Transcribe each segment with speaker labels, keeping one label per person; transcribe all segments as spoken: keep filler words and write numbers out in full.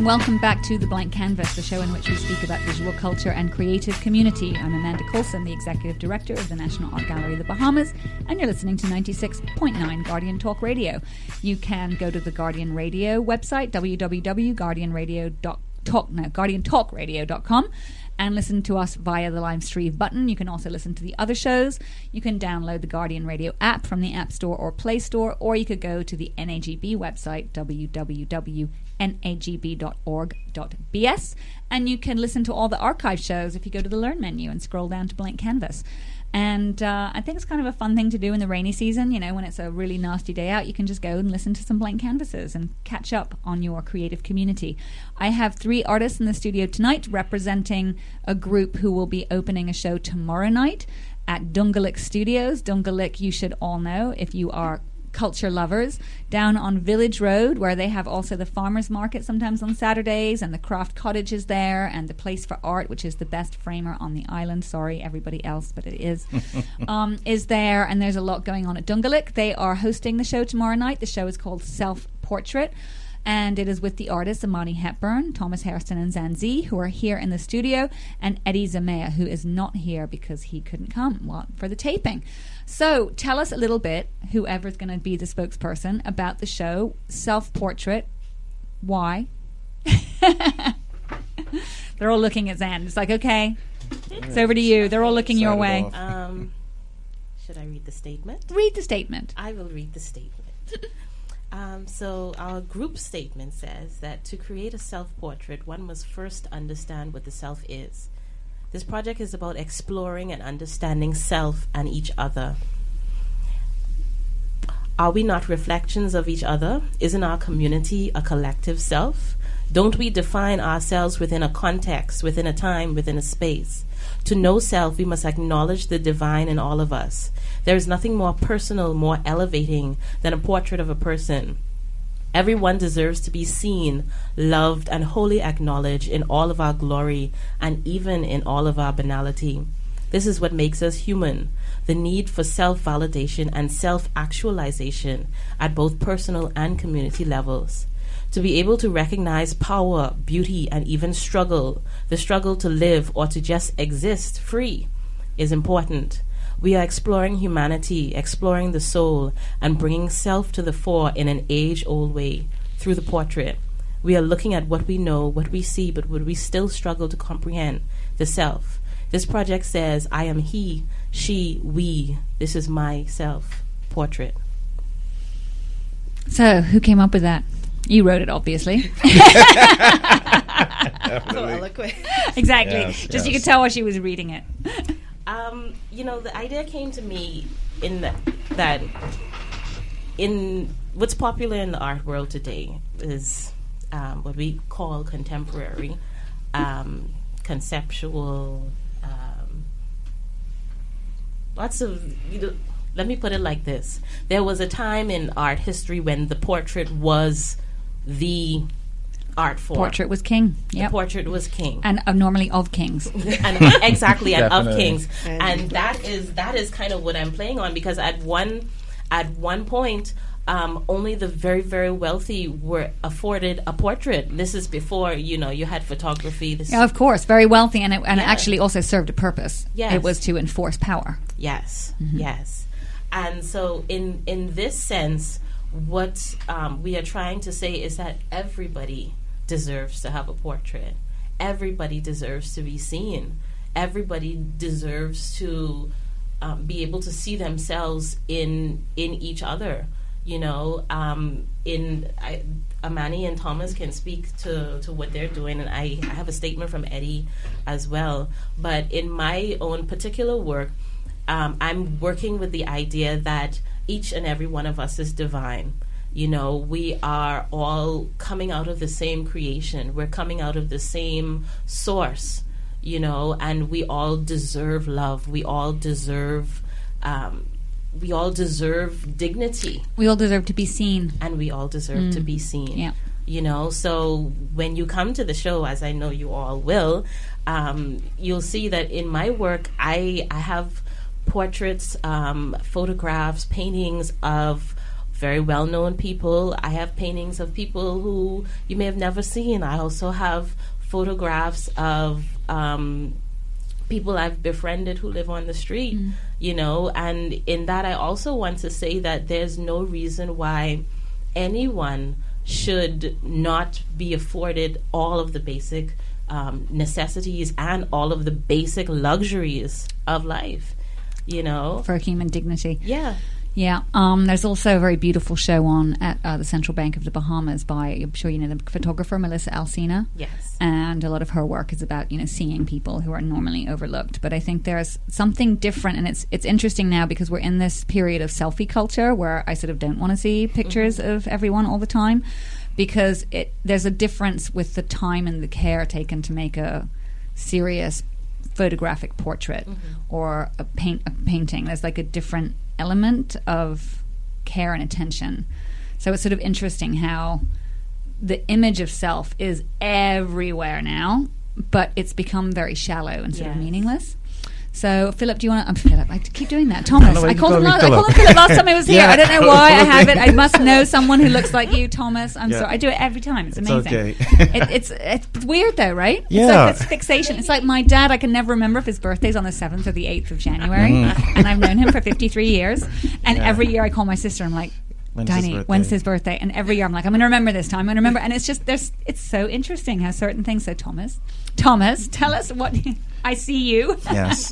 Speaker 1: welcome back to The Blank Canvas, the show in which we speak about visual culture and creative community. I'm Amanda Coulson, the Executive Director of the National Art Gallery of the Bahamas, and you're listening to ninety-six point nine Guardian Talk Radio. You can go to the Guardian Radio website, w w w dot guardian radio dot talk, no, guardian talk radio dot com, and listen to us via the live stream button. You can also listen to the other shows. You can download the Guardian Radio app from the App Store or Play Store, or you could go to the N A G B website, w w w dot n a g b dot org dot b s, and you can listen to all the archive shows if you go to the Learn menu and scroll down to Blank Canvas. And uh, I think it's kind of a fun thing to do in the rainy season. You know, when it's a really nasty day out, you can just go and listen to some blank canvases and catch up on your creative community. I have three artists in the studio tonight representing a group who will be opening a show tomorrow night at Dungalik Studios. Dungalik, you should all know if you are culture lovers, down on Village Road, where they have also the farmers market sometimes on Saturdays, and the craft cottage is there, and the Place for Art, which is the best framer on the island, sorry everybody else, but it is um, is there, and there's a lot going on at Dungalik. They are hosting the show tomorrow night. The show is called Self Portrait, and it is with the artists Amani Hepburn, Thomas Hairston, and Zanzi, who are here in the studio, and Eddie Zamea, who is not here because he couldn't come well, for the taping. So tell us a little bit, whoever's going to be the spokesperson, about the show Self Portrait. Why? They're all looking at Zan. It's like, okay, it's over to you. They're all looking your way.
Speaker 2: Um, should I read the statement?
Speaker 1: Read the statement.
Speaker 2: I will read the statement. Um, so our group statement says that to create a self-portrait, one must first understand what the self is. This project is about exploring and understanding self and each other. Are we not reflections of each other? Isn't our community a collective self? Don't we define ourselves within a context, within a time, within a space? To know self, we must acknowledge the divine in all of us. There is nothing more personal, more elevating than a portrait of a person. Everyone deserves to be seen, loved, and wholly acknowledged in all of our glory and even in all of our banality. This is what makes us human, the need for self-validation and self-actualization at both personal and community levels. To be able to recognize power, beauty, and even struggle, the struggle to live or to just exist free, is important. We are exploring humanity, exploring the soul, and bringing self to the fore in an age-old way through the portrait. We are looking at what we know, what we see, but what we still struggle to comprehend, the self. This project says, I am he, she, we. This is my self-portrait.
Speaker 1: So, who came up with that? You wrote it, obviously.
Speaker 2: So eloquent.
Speaker 1: Exactly.
Speaker 3: Yes,
Speaker 1: Just
Speaker 3: yes.
Speaker 1: you could tell while she was reading it.
Speaker 2: Um, you know, the idea came to me in the, that in what's popular in the art world today is um, what we call contemporary, um, conceptual, um, lots of, you know, let me put it like this. There was a time in art history when the portrait was the art form.
Speaker 1: Portrait was king.
Speaker 2: The
Speaker 1: Yep.
Speaker 2: portrait was king.
Speaker 1: And uh, normally of kings.
Speaker 2: and exactly, and of
Speaker 3: Definitely.
Speaker 2: kings. And that is that is kind of what I'm playing on, because at one at one point um, only the very, very wealthy were afforded a portrait. This is before, you know, you had photography. This
Speaker 1: Yeah, of course, very wealthy, and it, and it
Speaker 2: Yeah.
Speaker 1: actually also served a purpose.
Speaker 2: Yes.
Speaker 1: It was to enforce power.
Speaker 2: Yes,
Speaker 1: Mm-hmm.
Speaker 2: yes. And so in in this sense, what um, we are trying to say is that everybody deserves to have a portrait. Everybody deserves to be seen. Everybody deserves to um, be able to see themselves in in each other. You know, um, in I, Amani and Thomas can speak to, to what they're doing, and I, I have a statement from Eddie as well. But in my own particular work, um, I'm working with the idea that each and every one of us is divine. You know, we are all coming out of the same creation. We're coming out of the same source, you know, and we all deserve love. We all deserve, um, we all deserve dignity.
Speaker 1: We all deserve to be seen.
Speaker 2: And we all deserve to be seen.
Speaker 1: Yeah.
Speaker 2: You know, so when you come to the show, as I know you all will, um, you'll see that in my work, I, I have portraits, um, photographs, paintings of very well-known people. I have paintings of people who you may have never seen. I also have photographs of um, people I've befriended who live on the street, mm. you know, and in that I also want to say that there's no reason why anyone should not be afforded all of the basic um, necessities and all of the basic luxuries of life, you know.
Speaker 1: For human dignity.
Speaker 2: Yeah.
Speaker 1: Yeah, um, there's also a very beautiful show on at uh, the Central Bank of the Bahamas by, I'm sure you know the photographer, Melissa Alcina.
Speaker 2: Yes.
Speaker 1: And a lot of her work is about, you know, seeing people who are normally overlooked. But I think there's something different, and it's it's interesting now because we're in this period of selfie culture where I sort of don't want to see pictures mm-hmm. of everyone all the time, because it there's a difference with the time and the care taken to make a serious photographic portrait mm-hmm. or a paint a painting. There's like a different element of care and attention. So it's sort of interesting how the image of self is everywhere now, but it's become very shallow and sort
Speaker 2: yes.
Speaker 1: of meaningless. So, Philip, do you want to... I'm Philip. I keep doing that. Thomas. I, I called him last, I called him Philip last time I was here.
Speaker 3: Yeah.
Speaker 1: I don't know why I have it. I must know someone who looks like you, Thomas. I'm yeah. sorry. I do it every time. It's amazing.
Speaker 3: It's okay.
Speaker 1: it, it's, it's weird, though, right?
Speaker 3: Yeah.
Speaker 1: It's like this fixation. It's like my dad. I can never remember if his birthday's on the seventh or the eighth of January. Mm. And I've known him for fifty-three years. And yeah. every year I call my sister. I'm like, When's Danny, his when's his birthday? And every year I'm like, I'm going to remember this time. I'm going to remember. And it's just, there's, it's so interesting how certain things. So, Thomas, Thomas, tell us what... I see you.
Speaker 3: Yes.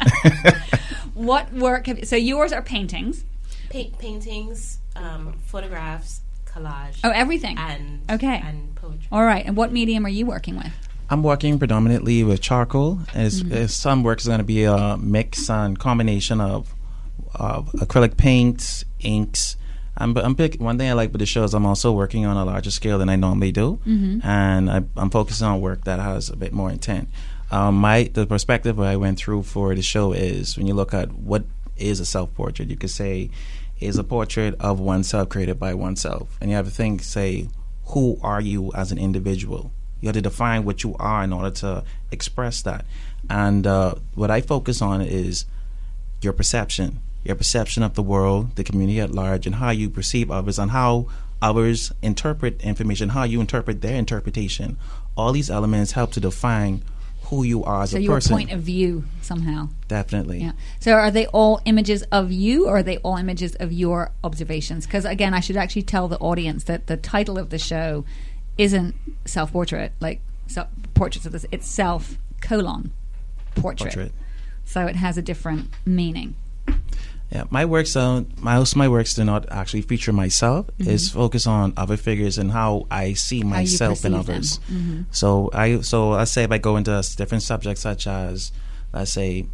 Speaker 1: What work have you... So yours are paintings.
Speaker 2: Pa- paintings, um, photographs, collage.
Speaker 1: Oh, everything.
Speaker 2: And,
Speaker 1: okay.
Speaker 2: and poetry.
Speaker 1: All right. And what medium are you working with?
Speaker 3: I'm working predominantly with charcoal. As,
Speaker 1: Mm-hmm.
Speaker 3: as some work is going to be a mix and combination of, of acrylic paints, inks. I'm, I'm pick, one thing I like with the show is I'm also working on a larger scale than I normally do.
Speaker 1: Mm-hmm.
Speaker 3: And I, I'm focusing on work that has a bit more intent. Um, my the perspective I went through for the show is when you look at what is a self-portrait, you could say is a portrait of oneself created by oneself. And you have to think, say, who are you as an individual? You have to define what you are in order to express that. And uh, what I focus on is your perception, your perception of the world, the community at large, and how you perceive others and how others interpret information, how you interpret their interpretation. All these elements help to define who you are as
Speaker 1: so
Speaker 3: a
Speaker 1: your
Speaker 3: person.
Speaker 1: Point of view somehow.
Speaker 3: Definitely.
Speaker 1: Yeah. So are they all images of you, or are they all images of your observations? Because again, I should actually tell the audience that the title of the show isn't self-portrait, like self- portraits of this. It's self colon portrait. portrait. So it has a different meaning.
Speaker 3: Yeah, my works, uh, my, most of my works do not actually feature myself. Mm-hmm. It's focused on other figures and how I see how myself in others.
Speaker 1: Mm-hmm.
Speaker 3: So I, so let's say if I go into different subjects such as, let's say,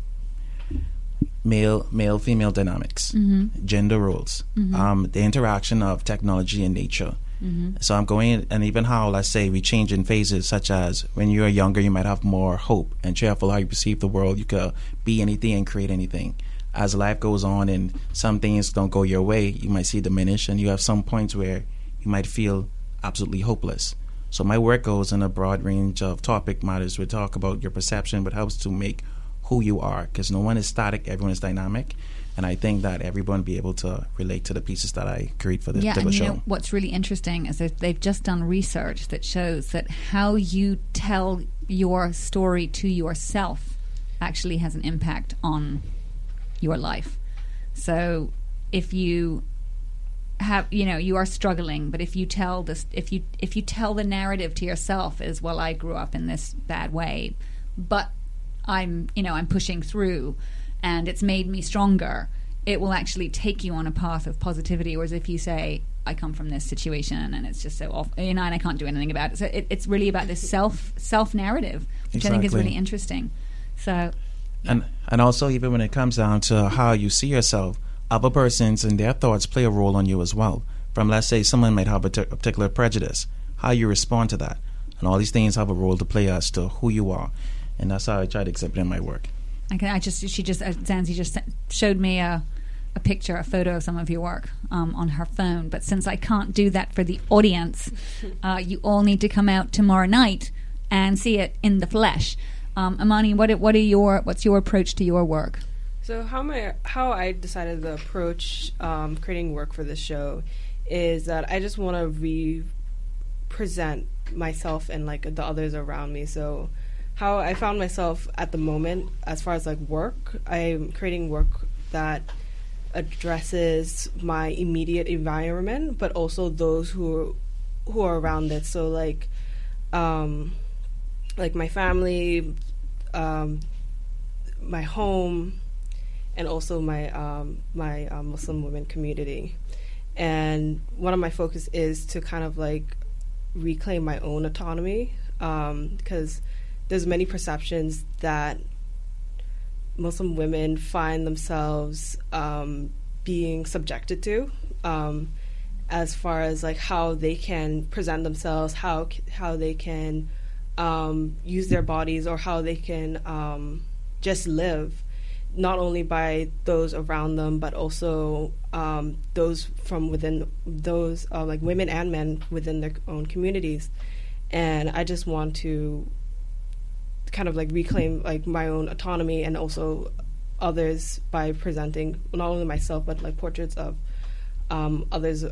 Speaker 3: male, male, female dynamics,
Speaker 1: mm-hmm.
Speaker 3: gender roles,
Speaker 1: mm-hmm.
Speaker 3: um, the interaction of technology and nature.
Speaker 1: Mm-hmm.
Speaker 3: So I'm going, and even how, let's say, we change in phases, such as when you're younger, you might have more hope and cheerful how you perceive the world. You could be anything and create anything. As life goes on and some things don't go your way, you might see diminish, and you have some points where you might feel absolutely hopeless. So my work goes in a broad range of topic matters. We talk about your perception, but helps to make who you are, because no one is static, everyone is dynamic. And I think that everyone will be able to relate to the pieces that I create for this
Speaker 1: yeah,
Speaker 3: particular
Speaker 1: and you
Speaker 3: show.
Speaker 1: Know, what's really interesting is that they've just done research that shows that how you tell your story to yourself actually has an impact on your life. So if you have, you know, you are struggling, but if you tell this, if you if you tell the narrative to yourself as, well, I grew up in this bad way, but I'm, you know, I'm pushing through, and it's made me stronger, it will actually take you on a path of positivity. Whereas if you say, I come from this situation and it's just so awful, you know, and I can't do anything about it. So it, it's really about this self self narrative, which exactly. I think is really interesting. So.
Speaker 3: And and also, even when it comes down to how you see yourself, other persons and their thoughts play a role on you as well. From, let's say, someone might have a, t- a particular prejudice, how you respond to that. And all these things have a role to play as to who you are. And that's how I try to exhibit in my work.
Speaker 1: Okay, I just, she just, uh, Zanzi just showed me a, a picture, a photo of some of your work um, on her phone. But since I can't do that for the audience, uh, you all need to come out tomorrow night and see it in the flesh. Um, Amani, what what are your what's your approach to your work?
Speaker 4: So how my how I decided to approach um, creating work for this show is that I just want to represent myself and like the others around me. So how I found myself at the moment, as far as like work, I'm creating work that addresses my immediate environment, but also those who who are around it. So like, um, like my family, um, my home, and also my um, my uh, Muslim women community. And one of my focus is to kind of like reclaim my own autonomy, um, because there's many perceptions that Muslim women find themselves um, being subjected to, um, as far as like how they can present themselves, how how they can um, use their bodies, or how they can um, just live, not only by those around them, but also um, those from within those uh, like women and men within their own communities. And I just want to kind of like reclaim like my own autonomy, and also others, by presenting not only myself but like portraits of um, others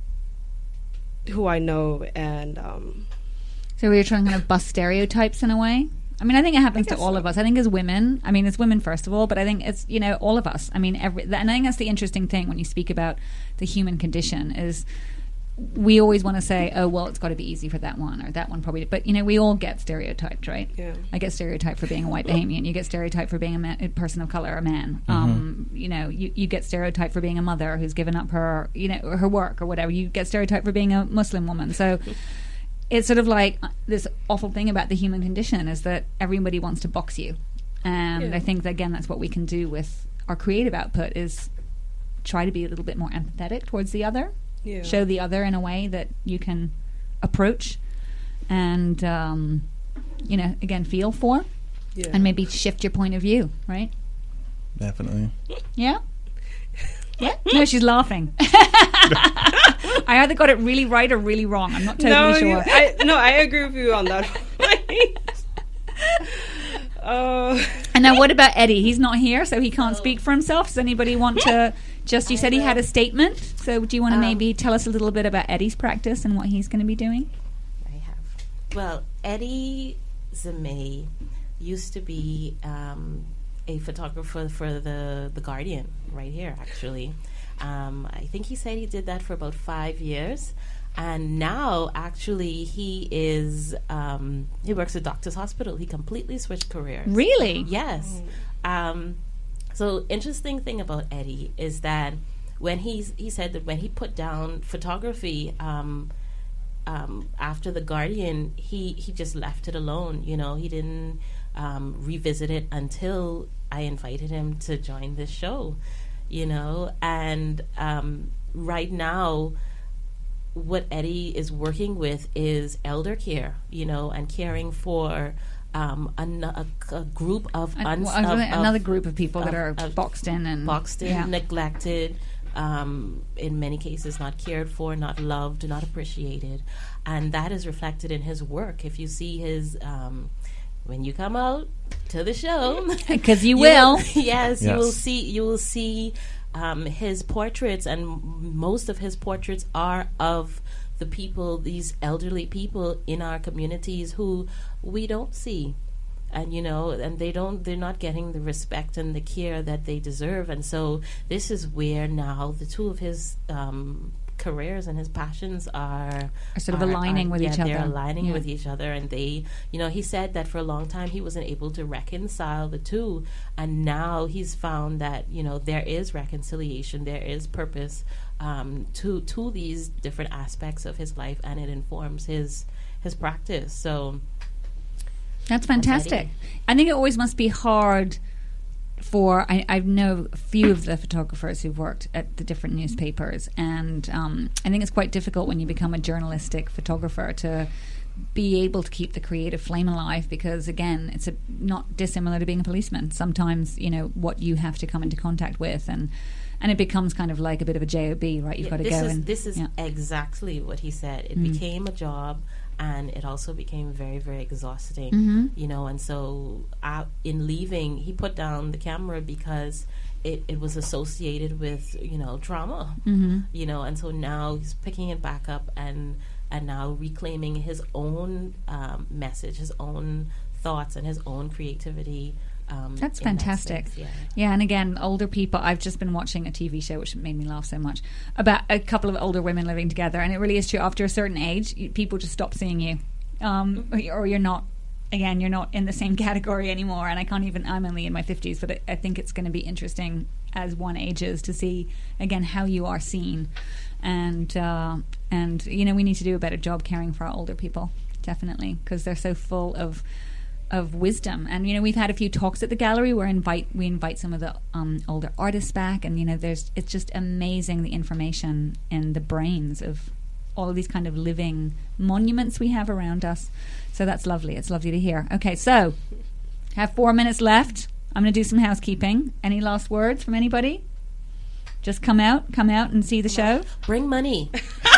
Speaker 4: who I know. And um,
Speaker 1: so we're trying to kind of bust stereotypes in a way. I mean, I think it happens to all so. of us. I think as women, I mean, as women first of all, but I think it's, you know, all of us. I mean, every, and I think that's the interesting thing when you speak about the human condition is we always want to say, oh, well, it's got to be easy for that one, or that one probably. But, you know, we all get stereotyped, right?
Speaker 4: Yeah.
Speaker 1: I get stereotyped for being a white Bahamian. You get stereotyped for being a, man, a person of color, a man.
Speaker 3: Mm-hmm.
Speaker 1: Um, you know, you, you get stereotyped for being a mother who's given up her, you know, her work or whatever. You get stereotyped for being a Muslim woman. So it's sort of like this awful thing about the human condition is that everybody wants to box you. And yeah. I think, that, again, that's what we can do with our creative output is try to be a little bit more empathetic towards the other. Yeah. Show the other in a way that you can approach and, um, you know, again, feel for. Yeah. And maybe shift your point of view, right?
Speaker 3: Definitely.
Speaker 1: Yeah? Yeah? No, she's laughing. I either got it really right or really wrong. I'm not totally
Speaker 4: no,
Speaker 1: sure.
Speaker 4: You, I, no, I agree with you on that point. uh,
Speaker 1: and now what about Eddie? He's not here, so he can't speak for himself. Does anybody want to... Just, you said he had a statement, so do you want to um, maybe tell us a little bit about Eddie's practice and what he's going to be doing?
Speaker 2: I have. Well, Eddie Zemeh used to be um, a photographer for the, the Guardian, right here, actually. Um, I think he said he did that for about five years. And now, actually, he is, um, he works at Doctor's Hospital. He completely switched careers.
Speaker 1: Really?
Speaker 2: Yes. Um So interesting thing about Eddie is that when he's, he said that when he put down photography um, um, after The Guardian, he, he just left it alone. You know, he didn't um, revisit it until I invited him to join this show, you know. And um, right now, what Eddie is working with is elder care, you know, and caring for Um, an, a, a group of, uns-
Speaker 1: well,
Speaker 2: of
Speaker 1: another
Speaker 2: of,
Speaker 1: group of people
Speaker 2: of,
Speaker 1: that are
Speaker 2: of
Speaker 1: boxed in and
Speaker 2: boxed in,
Speaker 1: yeah.
Speaker 2: neglected, um, in many cases not cared for, not loved, not appreciated, and that is reflected in his work. If you see his, um, when you come out to the show,
Speaker 1: because you, you will,
Speaker 2: yes, yes, you will see, you will see um, his portraits, and m- most of his portraits are of the people, these elderly people in our communities who we don't see, and you know, and they don't, they're not getting the respect and the care that they deserve. And so this is where now the two of his um, careers and his passions are,
Speaker 1: are sort of
Speaker 2: are,
Speaker 1: aligning
Speaker 2: are,
Speaker 1: with
Speaker 2: yeah,
Speaker 1: each other.
Speaker 2: They're aligning
Speaker 1: yeah.
Speaker 2: with each other, and they, you know, he said that for a long time he wasn't able to reconcile the two, and now he's found that, you know, there is reconciliation, there is purpose um, to to these different aspects of his life, and it informs his his practice. So
Speaker 1: that's fantastic. I think it always must be hard for, I, I know a few of the photographers who've worked at the different newspapers, and um, I think it's quite difficult when you become a journalistic photographer to be able to keep the creative flame alive, because again, it's a, not dissimilar to being a policeman. Sometimes, you know, what you have to come into contact with, and and it becomes kind of like a bit of a job, right? You've
Speaker 2: yeah,
Speaker 1: got to
Speaker 2: this
Speaker 1: go
Speaker 2: is,
Speaker 1: and
Speaker 2: this is
Speaker 1: yeah.
Speaker 2: exactly what he said. It mm. became a job, and it also became very, very exhausting,
Speaker 1: mm-hmm.
Speaker 2: you know. And so uh, in leaving, he put down the camera because it, it was associated with, you know, trauma,
Speaker 1: Mm-hmm.
Speaker 2: you know, and so now he's picking it back up and and now reclaiming his own um, message, his own thoughts, and his own creativity. Um,
Speaker 1: That's
Speaker 2: in that
Speaker 1: fantastic.
Speaker 2: space, yeah.
Speaker 1: Yeah, and again, older people. I've just been watching a T V show which made me laugh so much about a couple of older women living together, and it really is true. After a certain age, you, people just stop seeing you, um, or, or you're not. Again, you're not in the same category anymore. And I can't even. I'm only in my fifties, but I, I think it's going to be interesting as one ages to see again how you are seen, and uh, and you know we need to do a better job caring for our older people, definitely, because they're so full of. of wisdom. And you know we've had a few talks at the gallery where invite we invite some of the um, older artists back, and you know there's it's just amazing the information in the brains of all of these kind of living monuments we have around us. So that's lovely. It's lovely to hear. Okay, so have four minutes left. I'm going to do some housekeeping. Any last words from anybody? Just come out, come out and see the show.
Speaker 2: Bring money.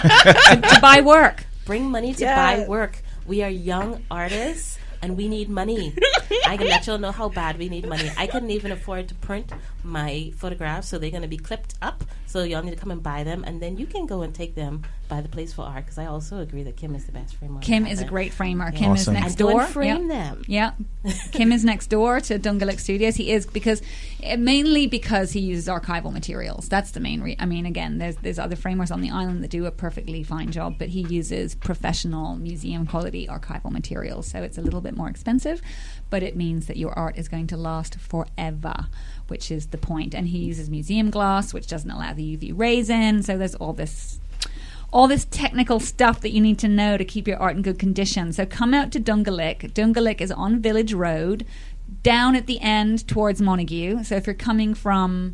Speaker 1: to, to buy work.
Speaker 2: Bring money to
Speaker 4: Yeah.
Speaker 2: buy work. We are young artists and we need money. I can let y'all know how bad we need money. I couldn't even afford to print my photographs, so they're going to be clipped up. So y'all need to come and buy them, and then you can go and take them by the Place for Art, because I also agree that Kim is the best framer.
Speaker 1: Kim
Speaker 2: ever.
Speaker 1: is a great framer.
Speaker 2: Yeah.
Speaker 1: Kim
Speaker 3: Awesome.
Speaker 1: is next
Speaker 2: And go
Speaker 1: door.
Speaker 2: and frame
Speaker 1: Yep.
Speaker 2: them.
Speaker 1: Yeah, Kim is next door to Dungalik Studios. He is because uh, mainly because he uses archival materials. That's the main. Re- I mean, again, there's there's other framers on the island that do a perfectly fine job, but he uses professional museum quality archival materials. So it's a little bit more expensive, but it means that your art is going to last forever, which is the point. And he uses museum glass, which doesn't allow the U V rays in. So there's all this. All this technical stuff that you need to know to keep your art in good condition. So come out to Dungalik. Dungalik is on Village Road, down at the end towards Montague. So if you're coming from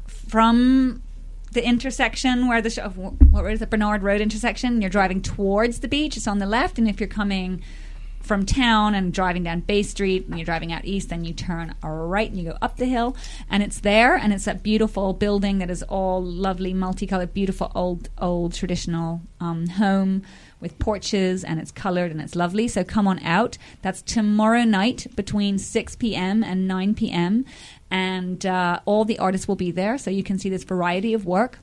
Speaker 1: from the intersection where the sh- what is it, Bernard Road intersection, you're driving towards the beach. It's on the left, and if you're coming from town and driving down Bay Street and you're driving out east, then you turn right and you go up the hill, and it's there, and it's that beautiful building that is all lovely, multicolored, beautiful old old traditional um, home with porches, and it's colored and it's lovely. So come on out. That's tomorrow night between six p.m. and nine p.m. and uh, all the artists will be there, so you can see this variety of work.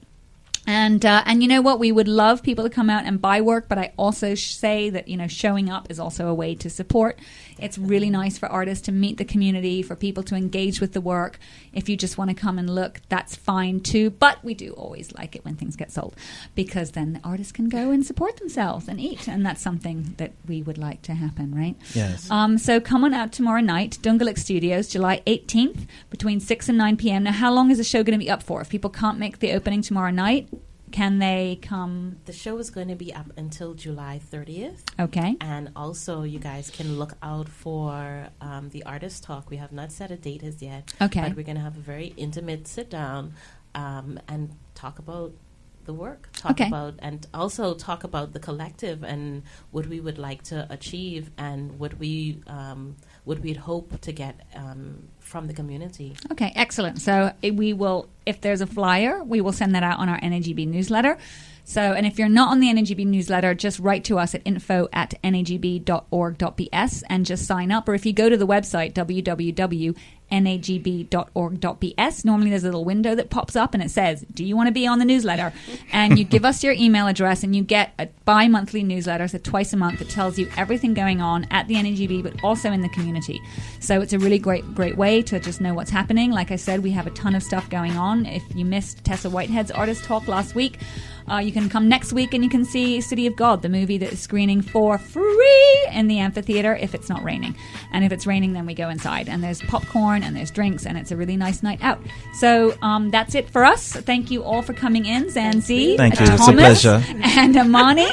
Speaker 1: And uh, and you know what? We would love people to come out and buy work, but I also sh- say that, you know, showing up is also a way to support. It's really nice for artists to meet the community, for people to engage with the work. If you just want to come and look, that's fine too. But we do always like it when things get sold, because then the artists can go and support themselves and eat, and that's something that we would like to happen, right?
Speaker 3: Yes.
Speaker 1: Um, so come on out tomorrow night, Dungalik Studios, July eighteenth, between six and nine p.m. Now, how long is the show going to be up for? If people can't make the opening tomorrow night, can they come?
Speaker 2: The show is going to be up until July thirtieth.
Speaker 1: Okay.
Speaker 2: And also, you guys can look out for um, the artist talk. We have not set a date as yet.
Speaker 1: Okay.
Speaker 2: But we're going to have a very intimate sit down um, and talk about the work. Talk
Speaker 1: Okay.
Speaker 2: about and also talk about the collective and what we would like to achieve and what we um, what we'd hope to get um, from the community.
Speaker 1: Okay, excellent. So eh, we will, if there's a flyer, we will send that out on our N A G B newsletter. So, and if you're not on the N A G B newsletter, just write to us at info at n a g b dot org dot b s and just sign up. Or if you go to the website, w w w dot n a g b dot org dot b s, normally there's a little window that pops up and it says, do you want to be on the newsletter? And you give us your email address and you get a bi-monthly newsletter, so twice a month, that tells you everything going on at the N A G B, but also in the community. So it's a really great, great way to just know what's happening. Like I said, we have a ton of stuff going on. If you missed Tessa Whitehead's artist talk last week, Uh, you can come next week and you can see City of God, the movie that is screening for free in the amphitheater if it's not raining. And if it's raining, then we go inside. And there's popcorn and there's drinks and it's a really nice night out. So um, that's it for us. Thank you all for coming in, Zanzi,
Speaker 3: Thank you. It's a
Speaker 1: Thomas,
Speaker 3: pleasure.
Speaker 1: and Amani.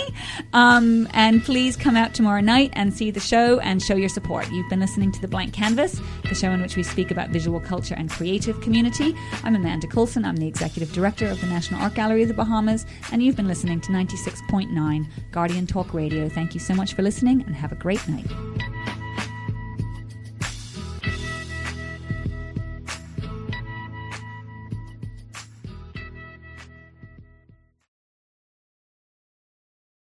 Speaker 1: Um, and please come out tomorrow night and see the show and show your support. You've been listening to The Blank Canvas, the show in which we speak about visual culture and creative community. I'm Amanda Coulson. I'm the Executive Director of the National Art Gallery of the Bahamas. And you've been listening to ninety-six point nine Guardian Talk Radio. Thank you so much for listening and have a great night.